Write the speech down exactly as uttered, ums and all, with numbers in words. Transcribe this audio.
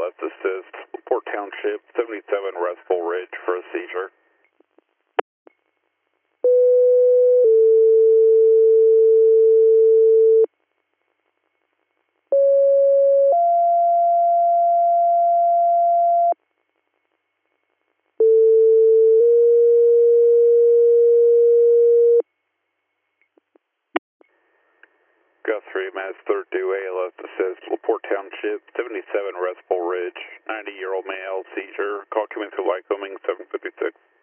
left assist, Port Township, seventy-seven Restful Ridge for a seizure. Guthrie, Mass thirty-two A, left assist, LaPorte Township, seventy-seven Restful Ridge, ninety-year-old male, seizure, call coming to Lycoming, seven fifty-six.